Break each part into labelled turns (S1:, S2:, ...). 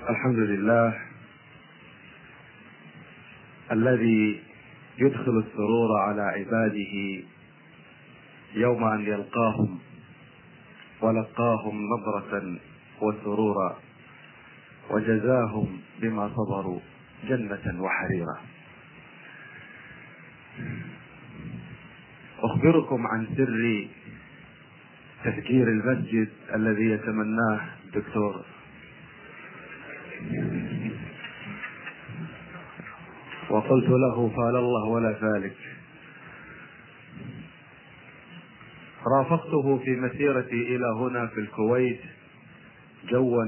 S1: الحمد لله الذي يدخل السرور على عباده يوم أن يلقاهم، ولقاهم نظرة وسرورا، وجزاهم بما صبروا جنة وحريرا. أخبركم عن سر تفجير المسجد الذي يتمناه الدكتور. وقلت له فال الله ولا ذلك. رافقته في مسيرتي إلى هنا في الكويت جوا،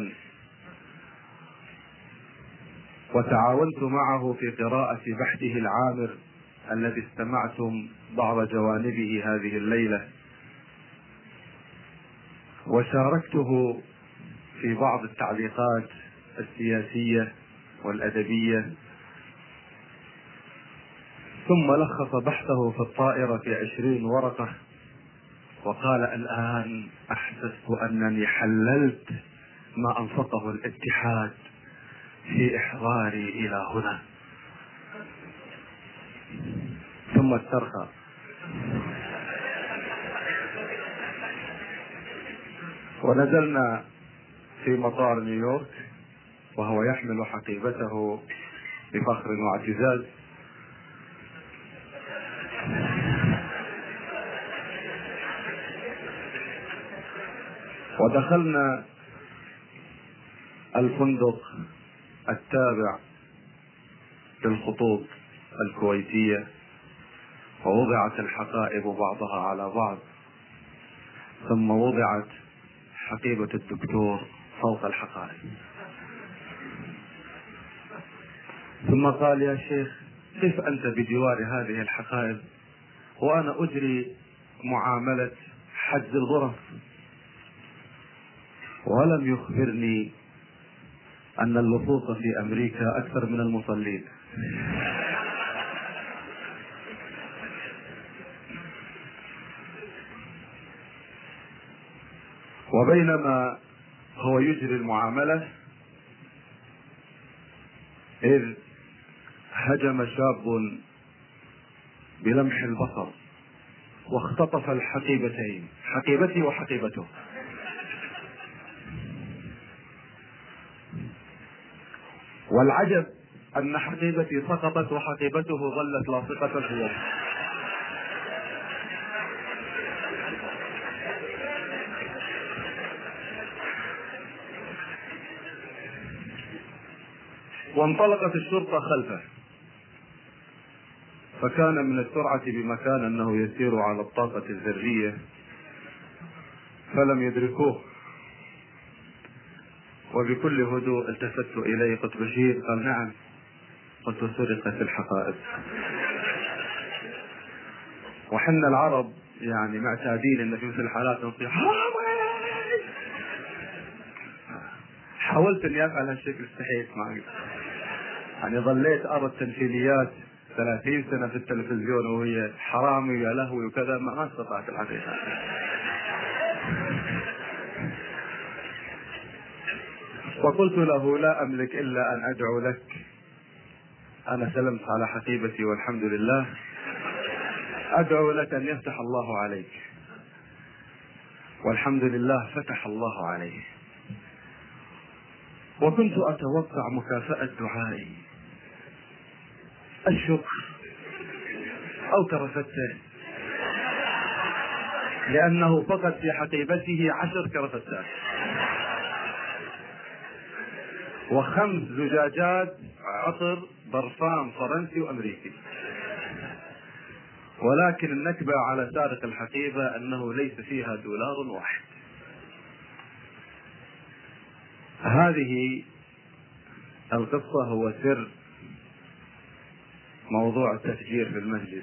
S1: وتعاونت معه في قراءة بحثه العامر الذي استمعتم بعض جوانبه هذه الليلة، وشاركته في بعض التعليقات السياسية والأدبية، ثم لخص بحثه في الطائرة في 20 ورقة، وقال: الآن أحسست أنني حللت ما أنفقه الاتحاد في إحضاري إلى هنا. ثم استرخى ونزلنا في مطار نيويورك وهو يحمل حقيبته بفخر واعتزاز، ودخلنا الفندق التابع للخطوط الكويتية، ووضعت الحقائب بعضها على بعض، ثم وضعت حقيبة الدكتور فوق الحقائب، ثم قال: يا شيخ، كيف أنت بجوار هذه الحقائب وأنا أجري معاملة حجز الغرف؟ ولم يخبرني أن اللصوص في أمريكا أكثر من المصلين. وبينما هو يجري المعاملة إذ هجم شاب بلمح البصر واختطف الحقيبتين، حقيبتي وحقيبته، والعجب أن حقيبتي سقطت وحقيبته ظلت لاصقة في يده. وانطلقت الشرطة خلفه، فكان من السرعة بمكان أنه يسير على الطاقة الذرية، فلم يدركوه. وبكل هدوء التفت إليه: قلت: بشير؟ قال: نعم. قلت: سرقت الحقائب. وحنا العرب يعني معتادين ان في مثل الحالات نصيح حرامي. حاولت اني افعل هالشكل، استحيت معي، يعني ظليت ارى التمثيليات 30 سنة في التلفزيون وهي حرامي يا لهوي وكذا، ما استطعت الحقيقة. وقلت له: لا املك الا ان ادعو لك، انا سلمت على حقيبتي والحمد لله، ادعو لك ان يفتح الله عليك. والحمد لله فتح الله عليه. وكنت اتوقع مكافأة دعائي، الشكر او كرفتين، لانه فقد في حقيبته 10 كرفتات و5 زجاجات عطر برفان فرنسي وامريكي. ولكن النكبة على سارق الحقيبة انه ليس فيها دولار واحد. هذه القصة هو سر موضوع التفجير في المسجد.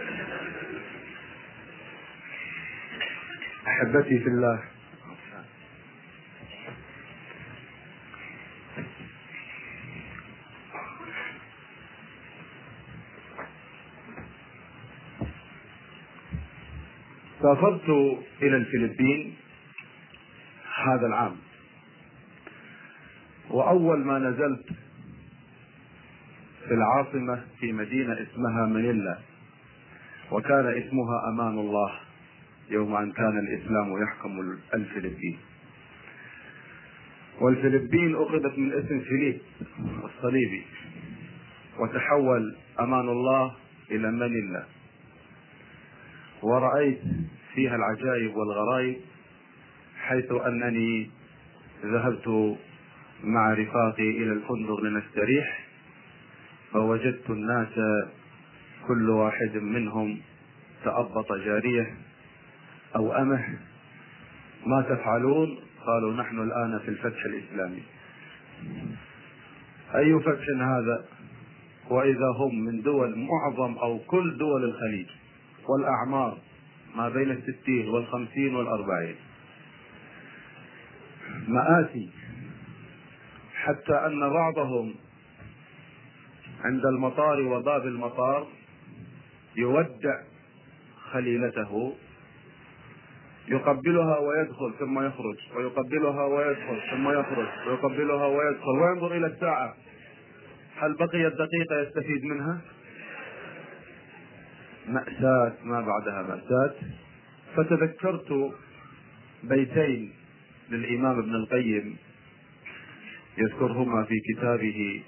S1: احبتي في الله، سافرت الى الفلبين هذا العام، وأول ما نزلت في العاصمة في مدينة اسمها مانيلا، وكان اسمها أمان الله يوم أن كان الإسلام يحكم الفلبين. والفلبين أخذت من اسم فيليب الصليبي، وتحول أمان الله إلى مانيلا، ورأيت فيها العجائب والغرائب، حيث أنني ذهبت مع رفاقي إلى الفندق لنستريح، فوجدت الناس كل واحد منهم تأبط جارية أو أمه. ما تفعلون؟ قالوا نحن الآن في الفتح الإسلامي. أي فتح هذا؟ وإذا هم من دول معظم أو كل دول الخليج، والأعمار ما بين 60 و50 و40. مآسي، حتى أن بعضهم عند المطار وباب المطار يودع خليلته، يقبلها ويدخل ثم يخرج، ويقبلها ويدخل ثم يخرج، ويقبلها ويدخل، وينظر إلى الساعة هل بقيت دقيقة يستفيد منها؟ مأساة ما بعدها مأساة. فتذكرت بيتين للإمام ابن القيم يذكرهما في كتابه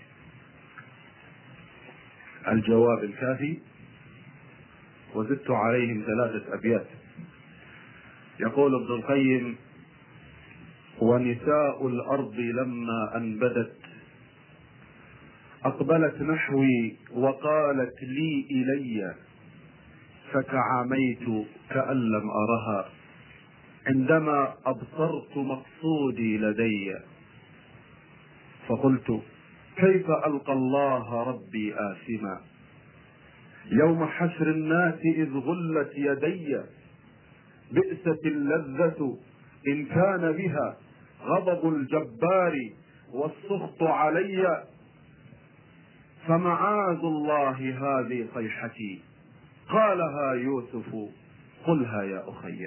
S1: الجواب الكافي، وزدت عليهم 3 أبيات. يقول ابن القيم: ونساء الأرض لما أنبدت أقبلت نحوي وقالت لي إلي، فتعاميت كأن لم أرها عندما أبصرت مقصودي لدي، فقلت كيف ألقى الله ربي آثما يوم حشر الناس إذ غلت يدي، بئست اللذة إن كان بها غضب الجبار والسخط علي، فمعاذ الله هذه صيحتي قالها يوسف قلها يا أخي.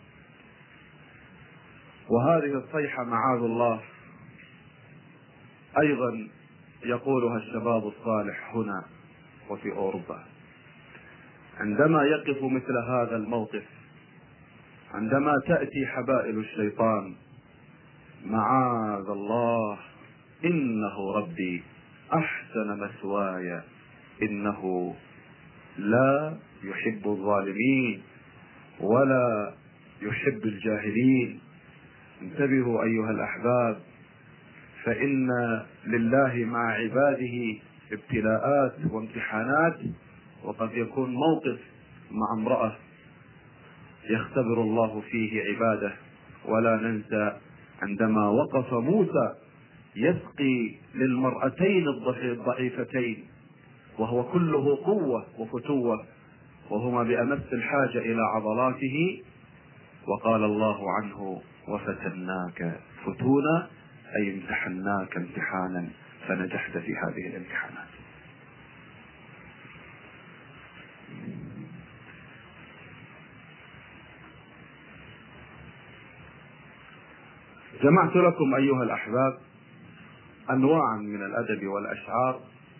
S1: وهذه الصيحة معاذ الله أيضا يقولها الشباب الصالح هنا وفي أوروبا، عندما يقف مثل هذا الموقف، عندما تأتي حبائل الشيطان: معاذ الله إنه ربي أحسن مثواي إنه لا يحب الظالمين ولا يحب الجاهلين. انتبهوا أيها الأحباب، فإن لله مع عباده ابتلاءات وامتحانات، وقد يكون موقف مع امرأة يختبر الله فيه عباده. ولا ننسى عندما وقف موسى يسقي للمرأتين الضعيفتين وهو كله قوة وفتوة، وهما بأمس الحاجة إلى عضلاته، وقال الله عنه: وفتناك فتونا، أي امتحناك امتحانا فنجحت في هذه الامتحانات. جمعت لكم أيها الأحباب أنواعا من الأدب والأشعار،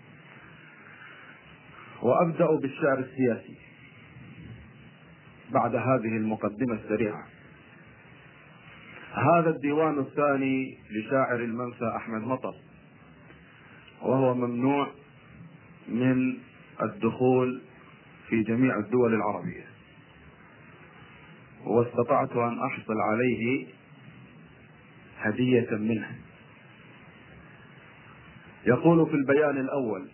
S1: وأبدأ بالشعر السياسي بعد هذه المقدمة السريعة. هذا الديوان الثاني لشاعر المنفى أحمد مطر، وهو ممنوع من الدخول في جميع الدول العربية، واستطعت أن أحصل عليه هدية منه. يقول في البيان الأول: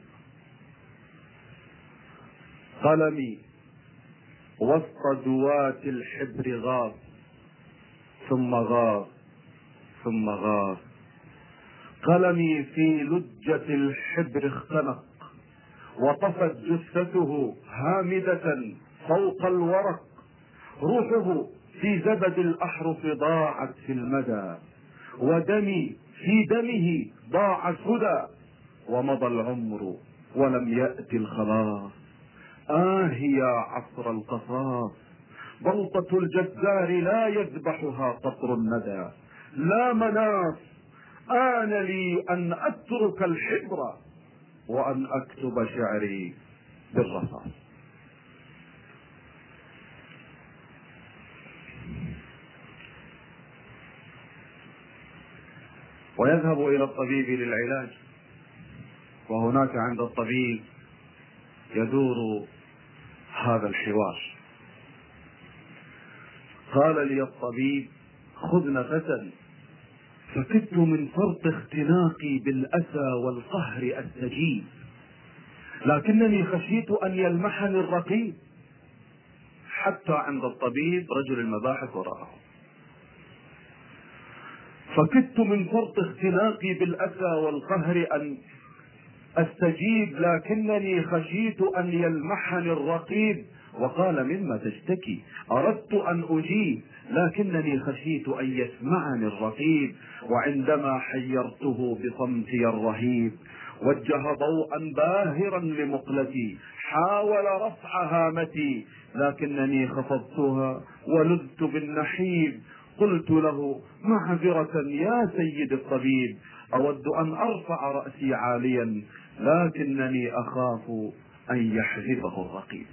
S1: قلمي وسط دوات الحبر غار، ثم غار ثم غار، قلمي في لجة الحبر اختنق، وطفت جثته هامدة فوق الورق، روحه في زبد الأحرف ضاعت في المدى، ودمي في دمه ضاع الهدى، ومضى العمر ولم يأتي الخلاص. يا عصر القصاص، بلطة الجزار لا يذبحها قطر الندى، لا مناص آن لي أن أترك الحبر وأن أكتب شعري بالرصاص. ويذهب إلى الطبيب للعلاج، وهناك عند الطبيب يدور هذا الحوار. قال لي الطبيب: خذ نفسا، فكدت من فرط اختناقي بالأسى والقهر أستجيب، لكنني خشيت أن يلمحني الرقيب. حتى عند الطبيب رجل المباحث وراءه. فكدت من فرط اختناقي بالأسى والقهر أن أستجيب، لكنني خشيت أن يلمحني الرقيب. وقال: مما تشتكي؟ أردت أن أجيب، لكنني خشيت أن يسمعني الرقيب. وعندما حيرته بصمتي الرهيب، وجه ضوءا باهرا لمقلتي، حاول رفع هامتي، لكنني خفضتها ولذت بالنحيب. قلت له: معذرة يا سيد الطبيب، أود أن أرفع رأسي عاليا، لكنني أخاف أن يحذفه الرقيب.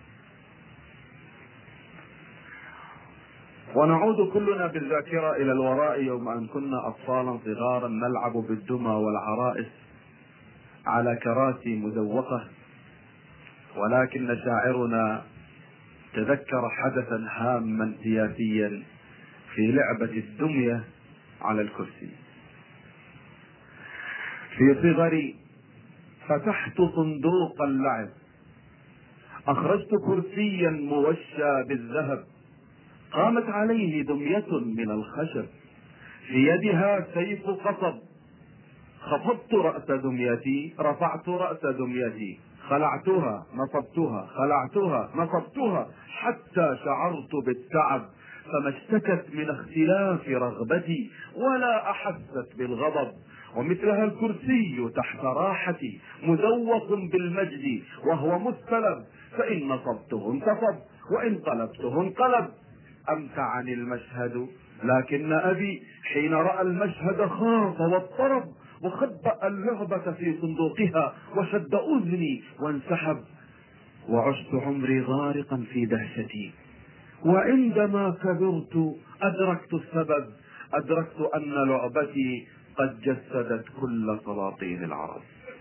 S1: ونعود كلنا بالذاكرة إلى الوراء يوم أن كنا أطفالا صغارا نلعب بالدمى والعرائس على كراسي مزوقة، ولكن شاعرنا تذكر حدثا هاما سياسيا في لعبة الدمية على الكرسي. في صغري فتحت صندوق اللعب، أخرجت كرسيا موشى بالذهب، قامت عليه دمية من الخشب، في يدها سيف قصب. خفضت رأس دميتي، رفعت رأس دميتي، خلعتها نصبتها، خلعتها نصبتها، حتى شعرت بالتعب، فما اشتكت من اختلاف رغبتي ولا أحست بالغضب. ومثلها الكرسي تحت راحتي مزوق بالمجد وهو مستلب، فإن نصبته انتصب وإن قلبته انقلب. أمتعني المشهد، لكن أبي حين رأى المشهد خاف واضطرب، وخبأ اللعبة في صندوقها وشد أذني وانسحب. وعشت عمري غارقا في دهشتي، وعندما كبرت أدركت السبب، أدركت أن لعبتي قد جسدت كل سلاطين العرب.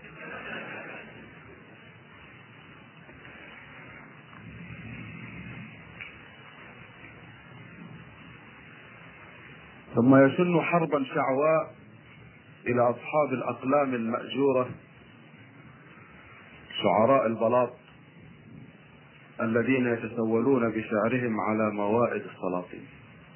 S1: ثم يشن حربا شعواء إلى أصحاب الأقلام المأجورة، شعراء البلاط الذين يتسولون بشعرهم على موائد السلاطين،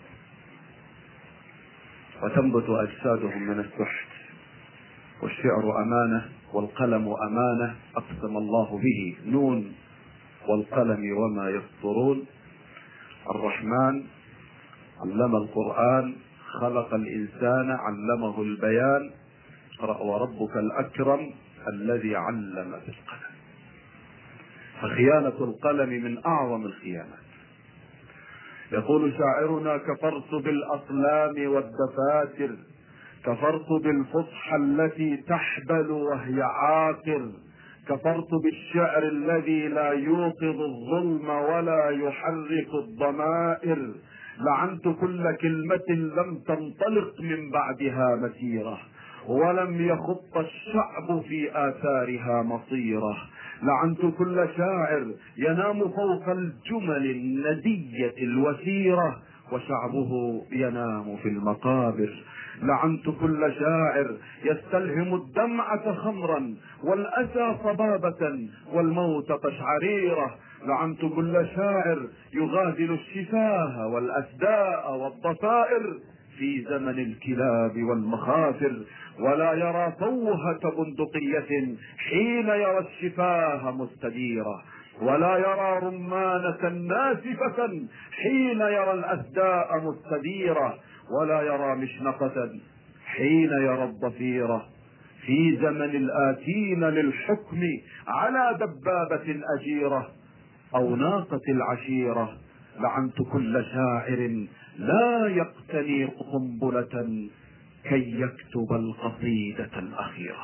S1: وتنبت أجسادهم من السحت. والشعر أمانة والقلم أمانة، أقسم الله به، نون والقلم وما يسطرون. الرحمن علم القرآن، خلق الإنسان، علمه البيان. وربك الأكرم الذي علم بالقلم. فخيانة القلم من أعظم الخيانات. يقول شاعرنا: كفرت بالأقلام والدفاتر، كفرت بالفصحى التي تحبل وهي عاقر، كفرت بالشعر الذي لا يوقظ الظلم ولا يحرك الضمائر. لعنت كل كلمة لم تنطلق من بعدها مسيرة، ولم يخط الشعب في آثارها مصيرة. لعنت كل شاعر ينام فوق الجمل الندية الوسيرة، وشعبه ينام في المقابر. لعنت كل شاعر يستلهم الدمعة خمرا والأسى صبابة والموت قشعريرة. لعنت كل شاعر يغازل الشفاه والأسداء والضفائر في زمن الكلاب والمخافر، ولا يرى فوهة بندقية حين يرى الشفاه مستديرة، ولا يرى رمانة ناسفة حين يرى الأسداء مستديرة، ولا يرى مشنقة حين يرى الضفيرة. في زمن الآتين للحكم على دبابة أجيرة أو ناقة العشيرة. لعنت كل شاعر لا يقتني قنبلة كي يكتب القصيدة الأخيرة.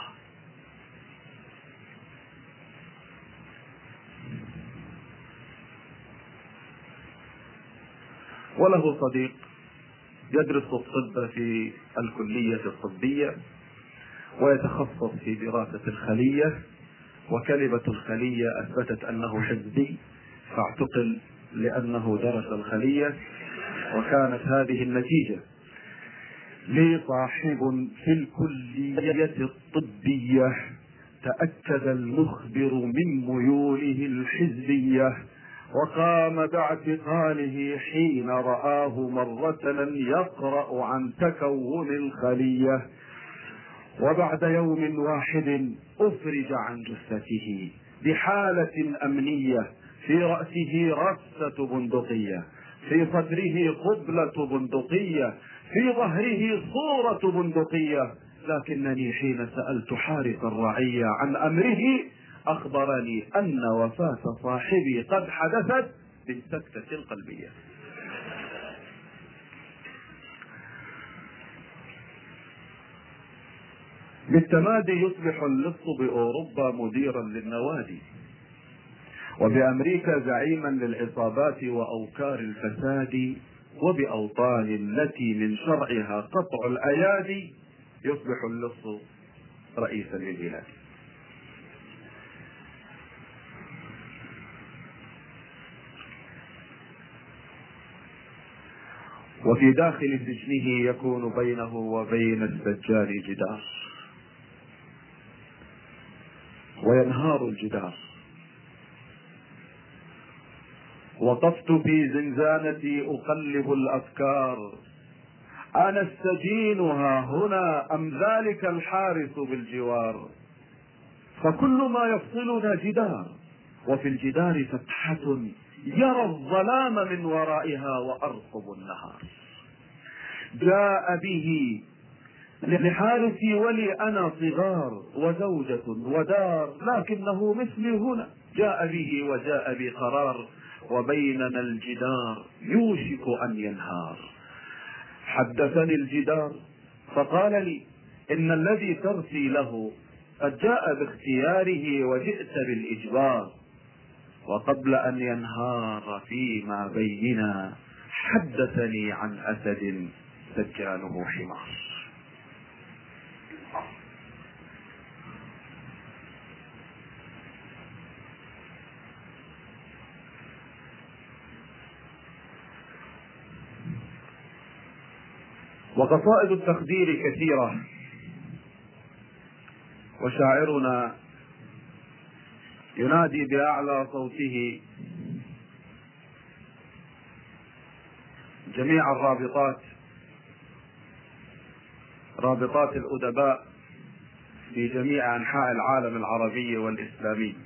S1: وله صديق يدرس الطب في الكلية الطبية ويتخصص في دراسة الخلية، وكلمة الخلية أثبتت أنه حزبي فاعتقل لأنه درس الخلية، وكانت هذه النتيجة. لي صاحب في الكلية الطبية تأكد المخبر من ميوله الحزبية، وقام باعتقاله حين رآه مرة يقرأ عن تكون الخلية. وبعد يوم واحد أفرج عن جثته بحالة أمنية، في رأسه رصة بندقية، في صدره قبلة بندقية، في ظهره صورة بندقية. لكنني حين سألت حارس الرعية عن أمره أخبرني أن وفاة صاحبي قد حدثت بالسكتة القلبية. بالتمادي يصبح اللص بأوروبا مديرا للنوادي، وبأمريكا زعيما للعصابات وأوكار الفساد، وبأوطان التي من شرعها قطع الأيادي يصبح اللص رئيسا للبلاد. وفي داخل سجنه يكون بينه وبين السجان جدار، وينهار الجدار. وقفت في زنزانتي أقلب الأفكار، أنا السجين ها هنا أم ذلك الحارس بالجوار؟ فكل ما يفصلنا جدار، وفي الجدار فتحة يرى الظلام من ورائها وأرقب النهار. جاء به لحارسي ولي أنا صغار وزوجة ودار، لكنه مثلي هنا. جاء به وجاء بقرار، وبيننا الجدار يوشك أن ينهار. حدثني الجدار فقال لي إن الذي ترثي له قد جاء باختياره وجئت بالإجبار. وقبل أن ينهار فيما بيننا حدثني عن أسد سجانه حمار. وقصائد التخدير كثيرة، وشاعرنا ينادي بأعلى صوته جميع الرابطات، رابطات الأدباء في جميع أنحاء العالم العربي والإسلامي: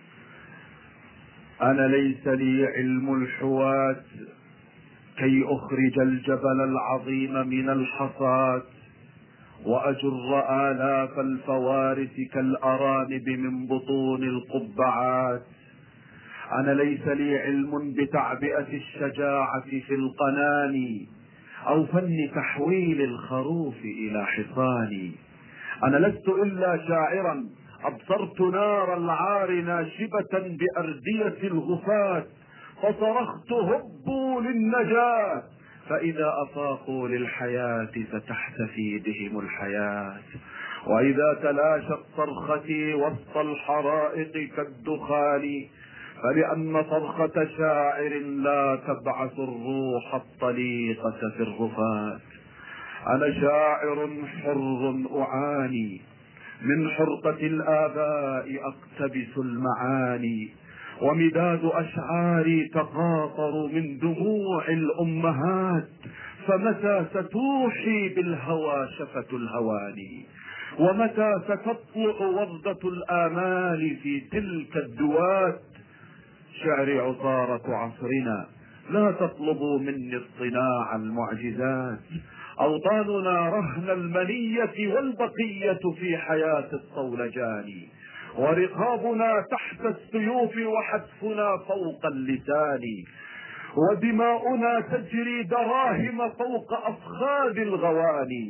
S1: أنا ليس لي علم الحوات كي أخرج الجبل العظيم من الحصاد، وأجر آلاف الفوارس كالأرانب من بطون القبعات. أنا ليس لي علم بتعبئة الشجاعة في القناني، أو فن تحويل الخروف إلى حصان. أنا لست إلا شاعرا أبصرت نار العار ناشبة بأردية الغفاة، فصرخت هبوا للنجاة، فإذا أفاقوا للحياة فتحتفي بهم الحياة. وإذا تلاشت صرختي وسط الحرائق كالدخان، فلأن صرخة شاعر لا تبعث الروح الطليقة في الرفاة. أنا شاعر حر أعاني من حرقة الآباء أقتبس المعاني، ومداد أشعاري تقاطر من دموع الأمهات، فمتى ستوحي بالهوى شفة الهواني، ومتى ستطلع وردة الآمال في تلك الدوات. شعري عطارة عصرنا، لا تطلبوا مني اصطناع المعجزات. أوطاننا رهن المنية والبقية في حياة الصولجان، ورقابنا تحت السيوف وحتفنا فوق اللسان، ودماؤنا تجري دراهم فوق أفخاذ الغواني،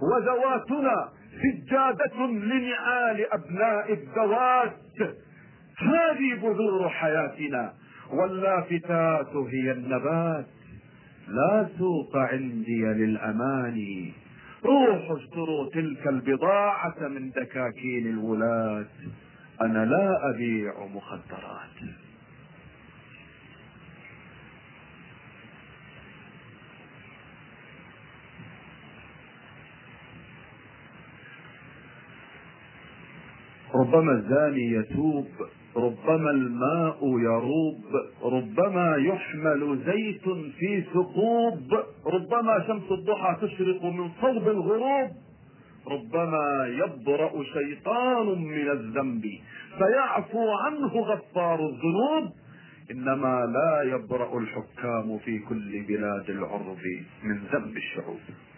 S1: وذواتنا سجادة لنعال أبناء الذوات. هذه بذور حياتنا واللافتات هي النبات. لا سوق عندي للأماني، روحوا اشتروا تلك البضاعة من دكاكين الولاة. أنا لا أبيع مخدرات. ربما الزاني يتوب، ربما الماء يروب، ربما يحمل زيت في ثقوب، ربما شمس الضحى تشرق من صوب الغروب، ربما يبرأ شيطان من الذنب فيعفو عنه غفار الذنوب. إنما لا يبرأ الحكام في كل بلاد العرب من ذنب الشعوب.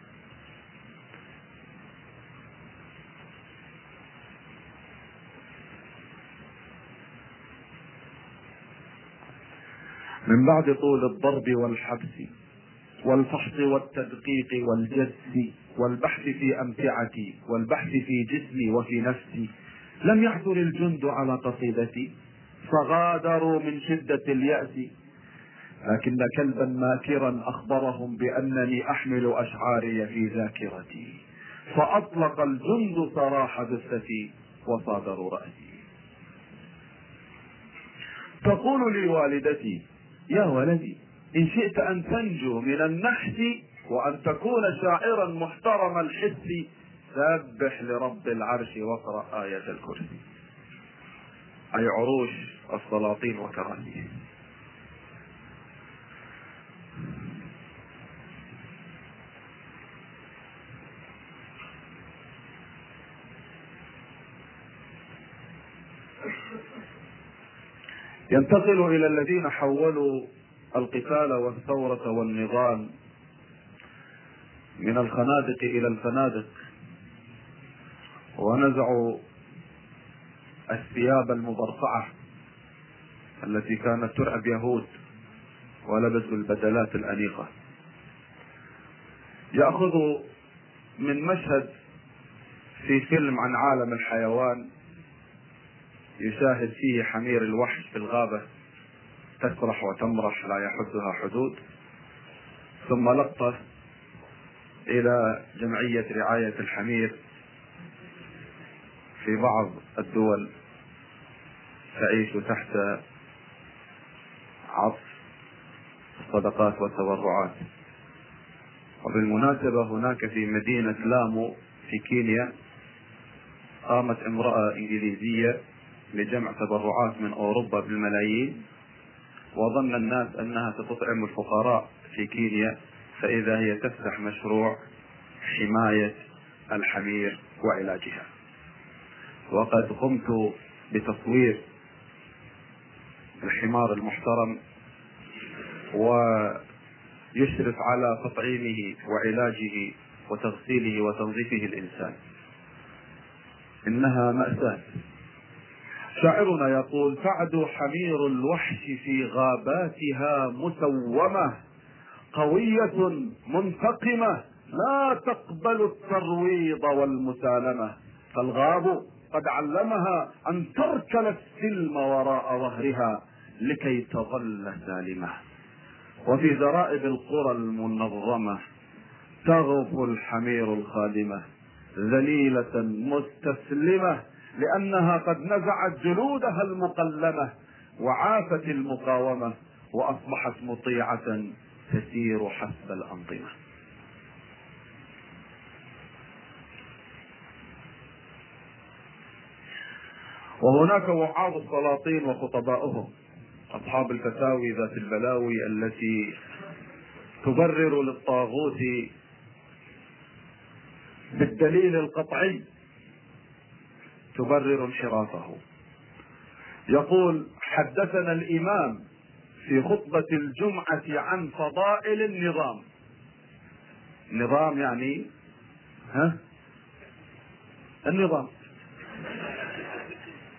S1: من بعد طول الضرب والحبس والفحص والتدقيق والجس والبحث في أمتعتي والبحث في جسمي وفي نفسي، لم يحضر الجند على قصيدتي فغادروا من شدة اليأس، لكن كلبا ماكرا أخبرهم بأنني أحمل أشعاري في ذاكرتي، فأطلق الجند سراح جثتي وصادروا رأسي. تقول لي والدتي: يا ولدي، إن شئت أن تنجو من النحس وأن تكون شاعرا محترم الحس، سبح لرب العرش واقرأ آية الكرسي، أي عروش السلاطين وكراسيهم. ينتقل إلى الذين حولوا القتال والثورة والنضال من الخنادق إلى الفنادق، ونزعوا الثياب المبرصعة التي كانت ترعب يهود ولبسوا البدلات الأنيقة. يأخذ من مشهد في فيلم عن عالم الحيوان يشاهد فيه حمير الوحش في الغابة تسرح وتمرح لا يحدها حدود، ثم لقطة إلى جمعية رعاية الحمير في بعض الدول تعيش تحت عطف الصدقات والتبرعات. وبالمناسبة هناك في مدينة لامو في كينيا قامت امرأة إنجليزية لجمع تبرعات من أوروبا بالملايين، وظن الناس أنها ستطعم الفقراء في كينيا، فإذا هي تفتح مشروع حماية الحمير وعلاجها. وقد قمت بتصوير الحمار المحترم ويشرف على تطعيمه وعلاجه وتغسيله وتنظيفه الإنسان. إنها مأساة. شاعرنا يقول: تعدو حمير الوحش في غاباتها مسومة، قوية منتقمة لا تقبل الترويض والمسالمة، فالغاب قد علمها أن تركل السلم وراء ظهرها لكي تظل سالمة. وفي ذرائب القرى المنظمة تغف الحمير الخادمة ذليلة مستسلمة، لأنها قد نزعت جلودها المقلمة وعافت المقاومة وأصبحت مطيعة تسير حسب الأنظمة. وهناك وعاظ السلاطين وخطباؤهم، أصحاب الفتاوي ذات البلاوي التي تبرر للطاغوت بالدليل القطعي، تبرر انحرافه. يقول: حدثنا الإمام في خطبة الجمعة عن فضائل النظام. النظام يعني النظام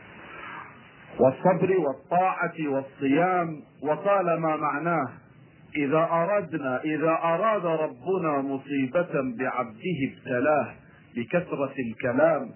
S1: والصبر والطاعة والصيام، وقال ما معناه: إذا أراد ربنا مصيبة بعبده ابتلاه بكثرة الكلام،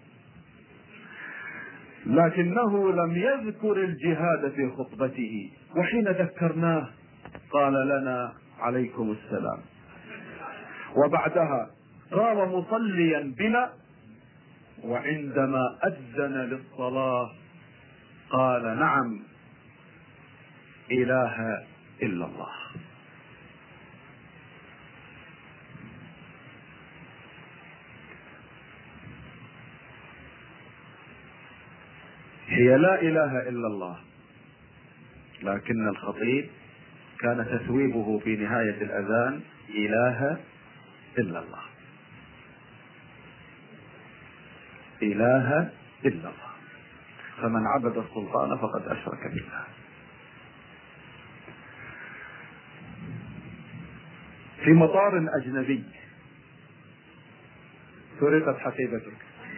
S1: لكنه لم يذكر الجهاد في خطبته، وحين ذكرناه قال لنا عليكم السلام، وبعدها قام مصليا بنا، وعندما أذن للصلاة قال نعم إله إلا الله. هي لا إله إلا الله، لكن الخطيب كان تثويبه في نهاية الأذان إله إلا الله، إله إلا الله، فمن عبد السلطان فقد أشرك بالله. في مطار أجنبي سرقت حقيبتك.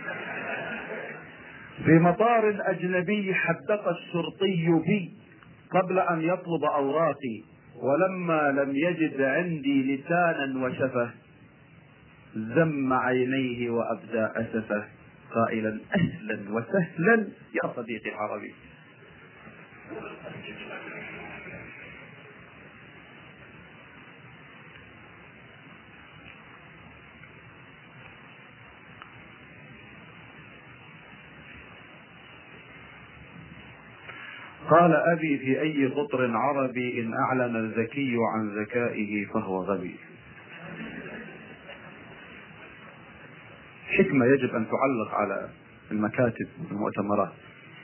S1: في مطار أجنبي حدق الشرطي بي قبل أن يطلب أوراقي، ولما لم يجد عندي لسانا وشفة زم عينيه وأبدى أسفه قائلا أهلا وسهلا يا صديقي العربي. قال أبي في أي قطر عربي إن أعلن الذكي عن ذكائه فهو غبي. حكمة يجب أن تعلق على المكاتب والمؤتمرات.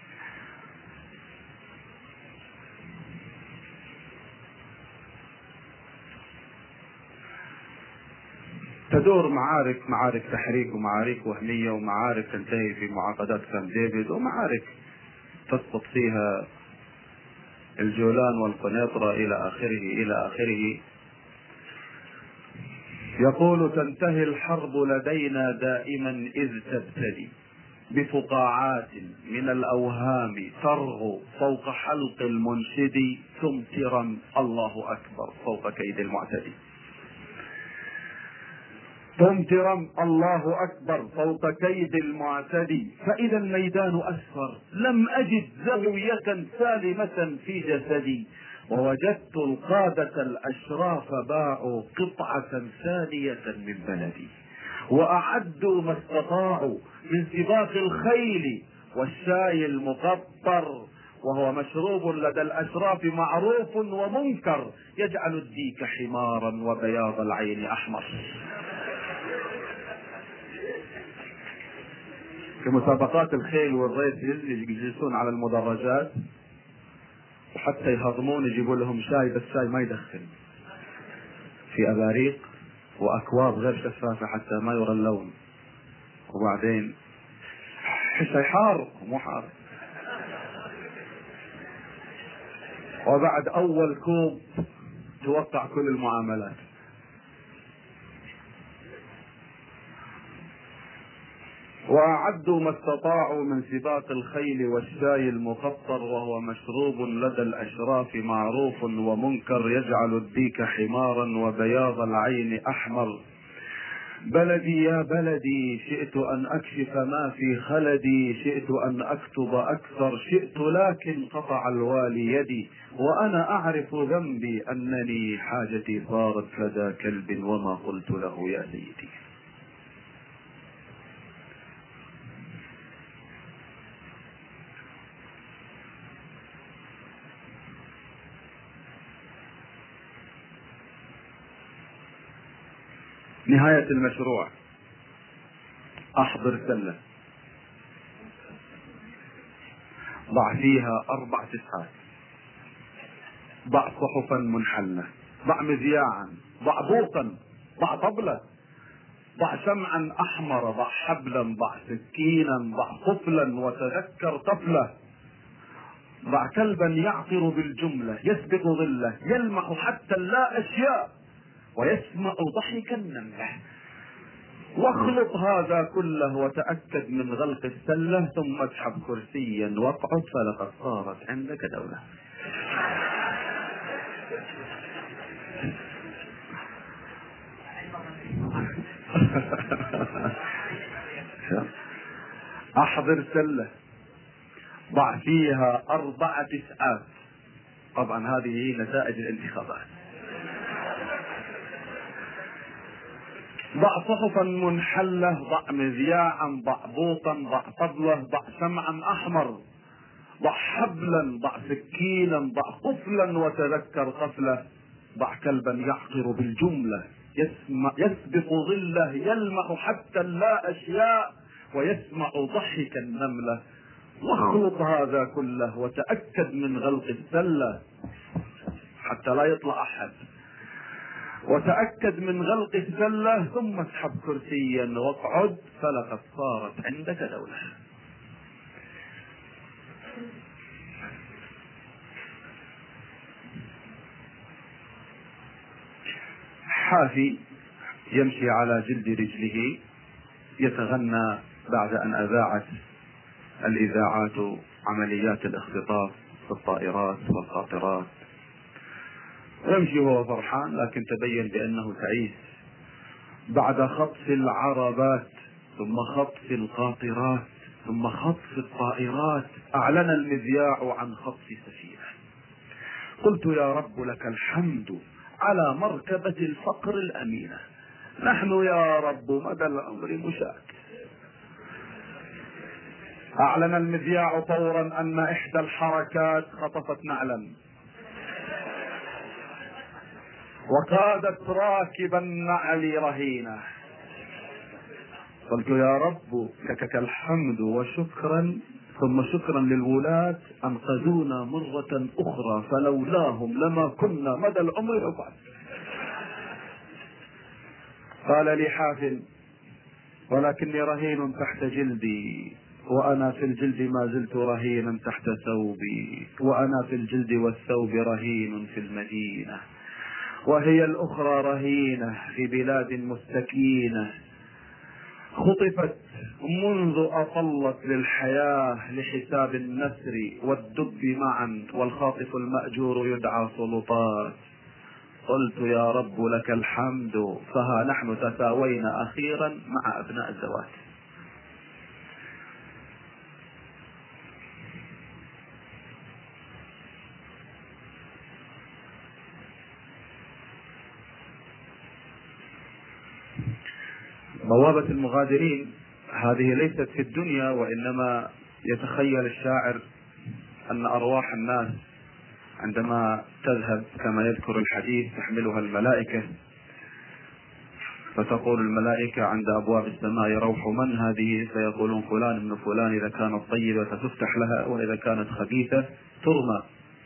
S1: تدور معارك تحريك، ومعارك وهمية، ومعارك تنتهي في معاقدات كامب ديفيد، ومعارك تسقط فيها الجولان والقنيطرة إلى آخره. يقول تنتهي الحرب لدينا دائما إذ تبتلي بفقاعات من الأوهام ترغو فوق حلق المنشد تمترا الله أكبر فوق كيد المعتدي. تمترا الله أكبر فوق كيد المعتدي، فإذا الميدان أسفر لم أجد زاوية سالمة في جسدي، ووجدت القادة الأشراف باعوا قطعة ثانية من بلدي، وأعدوا ما استطاعوا من سباق الخيل والشاي المقطر، وهو مشروب لدى الأشراف معروف ومنكر يجعل الديك حمارا وبياض العين أحمر. في مسابقات الخيل والريس يجلسون على المدرجات، وحتى يهضمون يجيبوا لهم شاي، بس شاي ما يدخن، في أباريق وأكواب غير شفافة حتى ما يرى اللون، وبعدين الشاي حار مو حار، وبعد أول كوب توقع كل المعاملات. وأعدوا ما استطاعوا من سباق الخيل والشاي المقطر، وهو مشروب لدى الأشراف معروف ومنكر يجعل الديك حمارا وبياض العين أحمر. بلدي يا بلدي شئت أن أكشف ما في خلدي، شئت أن أكتب أكثر شئت، لكن قطع الوالي يدي، وأنا أعرف ذنبي أنني حاجتي صارت لدى كلب وما قلت له يا سيدي. نهاية المشروع أحضر سلة ضع فيها 4 تسعات، ضع صحفا منحلة، ضع مذياعا، ضع بوقا، ضع طبلة، ضع شمعا أحمر، ضع حبلا، ضع سكينا، ضع قفلا، وتذكر طفلة، ضع كلبا يعطر بالجملة يسبق ظله يلمح حتى اللا أشياء ويسمع ضحك النملة، واخلط هذا كله وتأكد من غلق السلة، ثم اسحب كرسيا واقعد فلقد صارت عندك دولة. احضر سلة ضع فيها 4 إسعاف. طبعا هذه هي نتائج الانتخابات. ضع صحفا منحلة، ضع مذياعا، ضع بوطا، ضع طبلة، ضع شمعا احمر، ضع حبلا، ضع سكينا، ضع قفلا، وتذكر قفلة. ضع كلبا يعقر بالجملة، يسبق ظله، يلمح حتى اللا اشياء، ويسمع ضحك النملة. واخلط هذا كله وتأكد من غلق السلة حتى لا يطلع احد، وتأكد من غلق السلة، ثم اسحب كرسيا واقعد، فلقد صارت عندك دولة. حافي يمشي على جلد رجله يتغنى بعد ان اذاعت الاذاعات عمليات الاختطاف في الطائرات والقاطرات، يمشي وهو فرحان، لكن تبين بانه تعيس. بعد خطف العربات ثم خطف القاطرات ثم خطف الطائرات اعلن المذياع عن خطف سفينة. قلت يا رب لك الحمد على مركبة الفقر الأمينة، نحن يا رب مدى العمر مشاة. أعلن المذياع فورا أن إحدى الحركات خطفت نعلا وقادت راكب النعل رهينة. قلت يا رب لك الحمد وشكرا، ثم شكرا للولاة أنقذونا مرة أخرى، فلولاهم لما كنا مدى العمر رفعت. قال لي حافل ولكني رهين تحت جلدي، وأنا في الجلد ما زلت رهينا تحت ثوبي، وأنا في الجلد والثوب رهين في المدينة، وهي الأخرى رهينة في بلاد مستكينة، خطفت منذ أطلت للحياة لحساب النسر والدب معا، والخاطف المأجور يدعى سلطات. قلت يا رب لك الحمد، فها نحن تساوينا أخيرا مع أبناء الزواج. بوابة المغادرين هذه ليست في الدنيا، وإنما يتخيل الشاعر أن أرواح الناس عندما تذهب كما يذكر الحديث تحملها الملائكة، فتقول الملائكة عند أبواب السماء روح من هذه؟ فيقولون فلان ابن فلان، إذا كانت طيبة فتفتح لها، وإذا كانت خبيثة ترمى.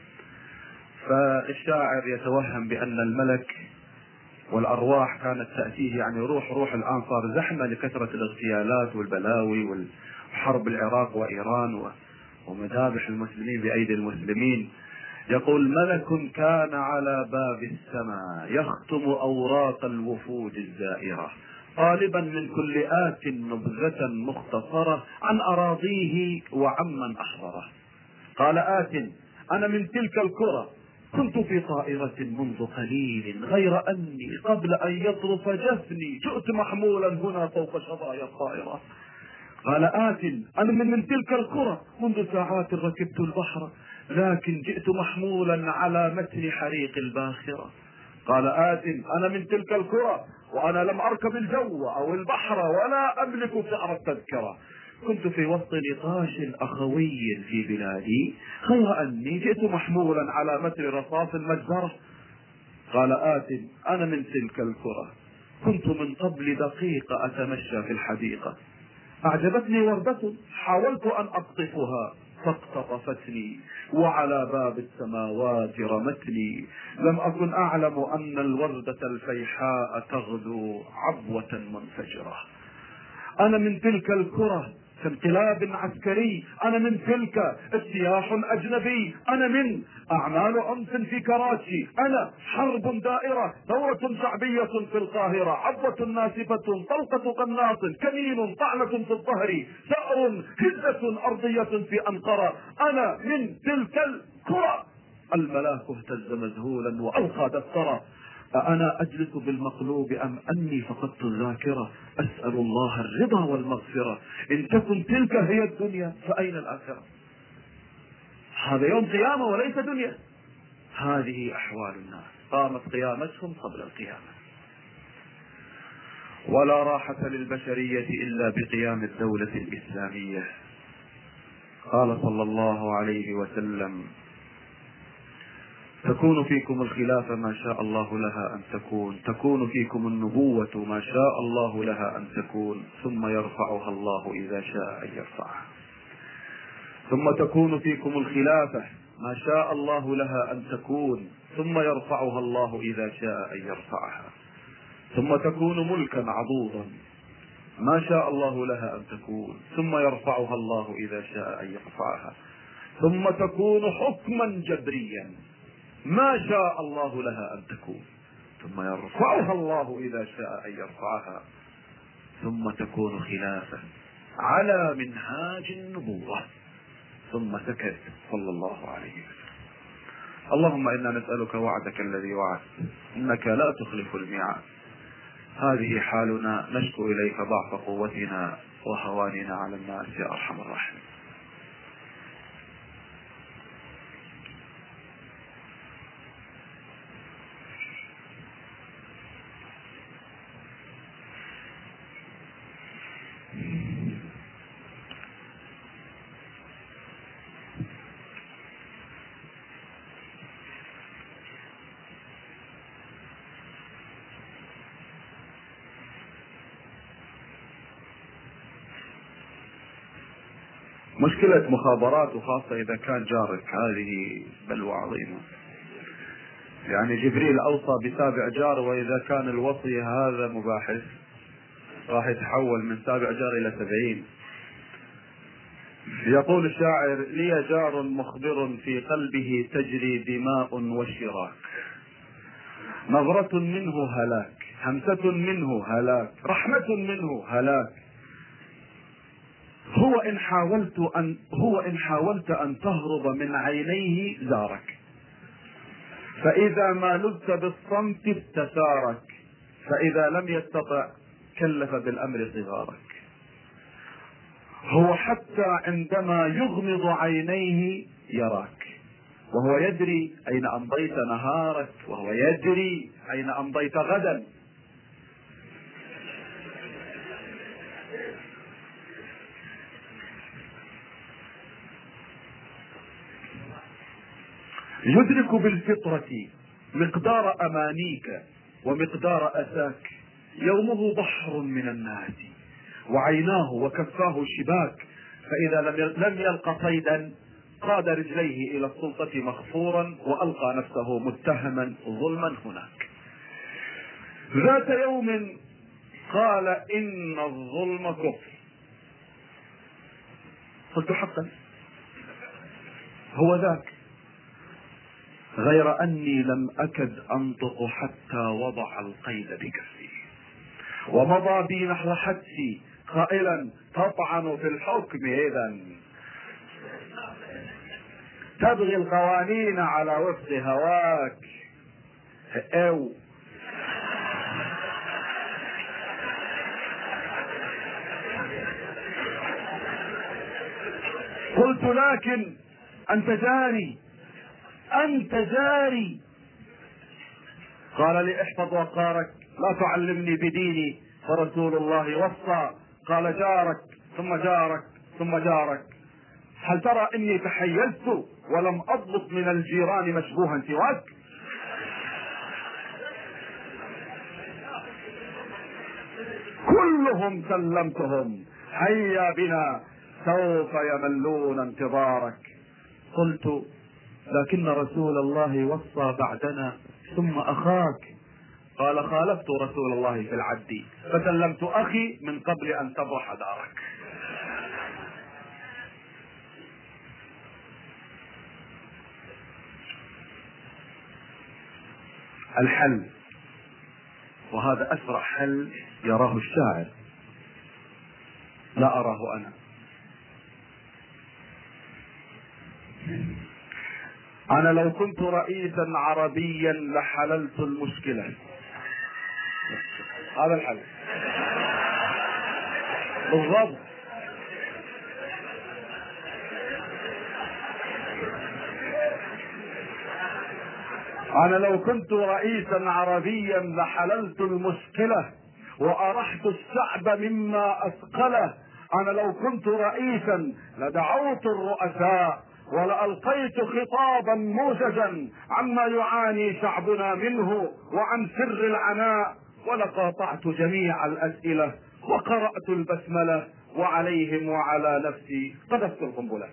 S1: فالشاعر يتوهم بأن الملك والأرواح كانت تأتيه، يعني روح الآن صار زحمة لكثرة الاغتيالات والبلاوي وحرب العراق وإيران ومذابح المسلمين بأيدي المسلمين. يقول ملك كان على باب السماء يختم أوراق الوفود الزائرة، طالبا من كل آت نبذة مختصرة عن أراضيه وعمن أحضره. قال آت أنا من تلك الكرة، كنت في طائرة منذ قليل، غير أني قبل أن يطرف جفني جئت محمولا هنا فوق شظايا الطائرة. قال آت أنا من تلك القرى، منذ ساعات ركبت البحر، لكن جئت محمولا على متن حريق الباخرة. قال آت أنا من تلك القرى وأنا لم أركب الجو أو البحر ولا أملك سعر التذكرة، كنت في وسط نقاش أخوي في بلادي، غير أني جئت محمولا على متن رصاص المجزرة. قال آت أنا من تلك القرى، كنت من قبل دقيقة أتمشى في الحديقة، أعجبتني وردة حاولت أن أقطفها فاقتطفتني، وعلى باب السماوات رمتني، لم أكن أعلم أن الوردة الفيحاء تغدو عبوة منفجرة. أنا من تلك الكرة في انقلاب عسكري، أنا من تلك اجتياح أجنبي، أنا من أعمال عنف في كراتشي، أنا حرب دائرة، ثورة شعبية في القاهرة، عضة ناسفة، طلقة قناص، كمين، طعنة في الظهر، ثأر، هزة أرضية في أنقرة. أنا من تلك الكرة. الملاك اهتز مذهولا وألقى دفترة، أأنا أجلس بالمقلوب أم أني فقدت الذاكرة؟ أسأل الله الرضا والمغفرة، إن تكن تلك هي الدنيا فأين الآخرة؟ هذا يوم قيامة وليس دنيا. هذه أحوال الناس، قامت قيامتهم قبل القيامة. ولا راحة للبشرية إلا بقيام الدولة الإسلامية. قال صلى الله عليه وسلم: تكون فيكم الخلافة ما شاء الله لها أن تكون، تكون فيكم النبوة ما شاء الله لها أن تكون، ثم يرفعها الله إذا شاء أن يرفعها. ثم تكون فيكم الخلافة ما شاء الله لها أن تكون، ثم يرفعها الله إذا شاء أن يرفعها. ثم تكون ملكا عضوضا ما شاء الله لها أن تكون، ثم يرفعها الله إذا شاء أن يرفعها. ثم تكون حكما جبريا ما شاء الله لها أن تكون، ثم يرفعها الله إذا شاء أن يرفعها. ثم تكون خلافة على منهاج النبوة. ثم سكت صلى الله عليه وسلم. اللهم إنا نسألك وعدك الذي وعدت، إنك لا تخلف الميعاد. هذه حالنا، نشكو إليك ضعف قوتنا وهواننا على الناس يا أرحم الراحمين. مشكلة مخابرات، وخاصة إذا كان جارك، هذه بلوى عظيمة. يعني جبريل أوصى بسابع جار، وإذا كان الوصي هذا مباحث راح يتحول من سابع جار إلى 70. يقول الشاعر: لي جار مخبر في قلبه تجري دماء وشراك، نظرة منه هلاك، همسة منه هلاك، رحمة منه هلاك. هو إن حاولت أن تهرب من عينيه زارك، فإذا ما لذت بالصمت استثارك، فإذا لم يستطع كلف بالأمر صغارك. هو حتى عندما يغمض عينيه يراك، وهو يدري أين أمضيت نهارك، وهو يدري أين أمضيت غدا. يدرك بالفطرة مقدار أمانيك ومقدار أساك. يومه بحر من الناس، وعيناه وكفاه شباك، فإذا لم يلق صيدا قاد رجليه إلى السلطة مغفورا، وألقى نفسه متهما ظلما هناك. ذات يوم قال: إن الظلم كفر. قلت: حقا، هو ذاك، غير أني لم أكد أنطق حتى وضع القيد بكفي، ومضى بي نحو حدسي قائلا: تطعن في الحكم إذن، تبغي القوانين على وفق هواك. أو قلت: لكن أنت جاري، أنت جاري. قال لي: احفظ وقارك، لا تعلمني بديني، فرسول الله وصى. قال: جارك ثم جارك ثم جارك. هل ترى إني تحيزت ولم أضبط من الجيران مشبوها سواك؟ كلهم سلمتهم، هيا بنا سوف يملون انتظارك. قلت: لكن رسول الله وصى بعدنا ثم أخاك. قال: خالفت رسول الله في العد، فسلمت أخي من قبل أن تبرح دارك. الحل، وهذا أسرع حل يراه الشاعر لا أراه أنا. أنا لو كنت رئيسا عربيا لحللت المشكلة. هذا الحل بالضبط. أنا لو كنت رئيسا عربيا لحللت المشكلة وأرحت الشعب مما أثقله. أنا لو كنت رئيسا لدعوت الرؤساء ولألقيت خطابا موجزا عما يعاني شعبنا منه وعن سر العناء، ولقاطعت جميع الأسئلة وقرأت البسملة وعليهم وعلى نفسي قذفت القنبلة.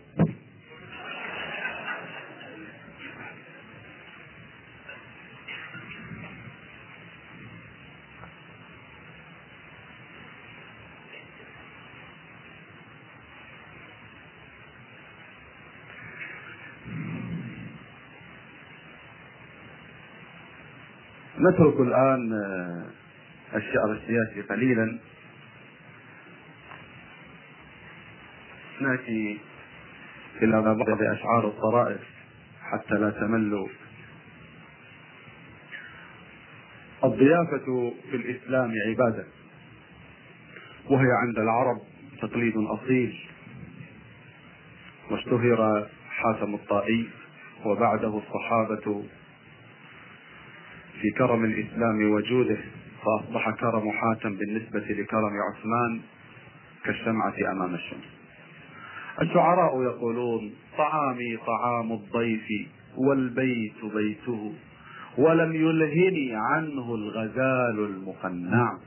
S1: نترك الآن الشعر السياسي قليلا، نأتي إلى بعض أشعار الطرائف حتى لا تملوا. الضيافة في الإسلام عبادة، وهي عند العرب تقليد أصيل، واشتهر حاتم الطائي وبعده الصحابة في كرم الإسلام وجوده، فأصبح كرم حاتم بالنسبة لكرم عثمان كالشمعة أمام الشمس. الشعراء يقولون: طعامي طعام الضيف والبيت بيته، ولم يلهني عنه الغزال المقنع.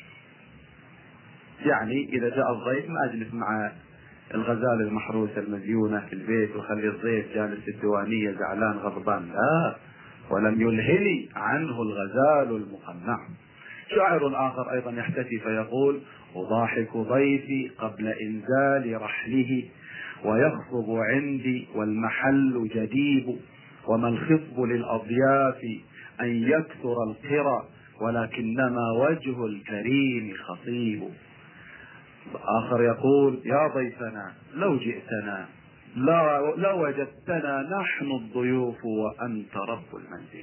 S1: يعني إذا جاء الضيف ما أجلس مع الغزال المحروسة المزيونة في البيت وخلي الضيف جالس في الديوانية زعلان غضبان، لا، ولم يلهني عنه الغزال المقنع. شاعر آخر أيضا يحتفي فيقول: أضاحك ضيفي قبل إنزال رحله، ويخطب عندي والمحل جديب، وما الخطب للأضياف أن يكثر القرى، ولكنما وجه الكريم خطيب. آخر يقول: يا ضيفنا لو جئتنا لوجدتنا نحن الضيوف وأنت رب المنزل.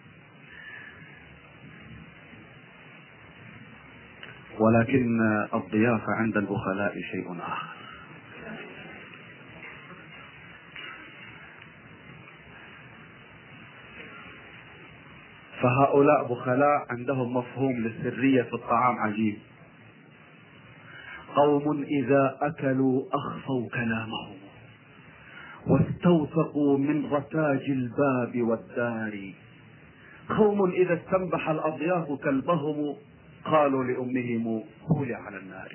S1: ولكن الضيافة عند البخلاء شيء آخر. فهؤلاء بخلاء عندهم مفهوم للسرية في الطعام عجيب. قوم إذا أكلوا أخفوا كلامهم واستوثقوا من رتاج الباب والدار. قوم إذا استنبح الأضياف كلبهم قالوا لأمهم كولي على النار.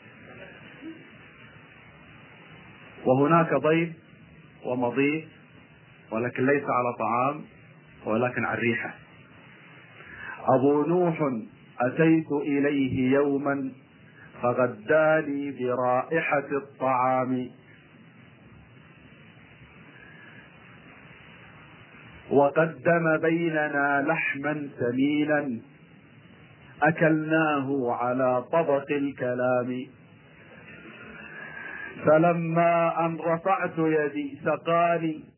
S1: وهناك ضيف ومضيف، ولكن ليس على طعام ولكن على الريحة. أبو نوح أتيت إليه يوما فغداني برائحة الطعام، وقدم بيننا لحما ثمينا أكلناه على طبق الكلام. فلما أن رفعت يدي سقاني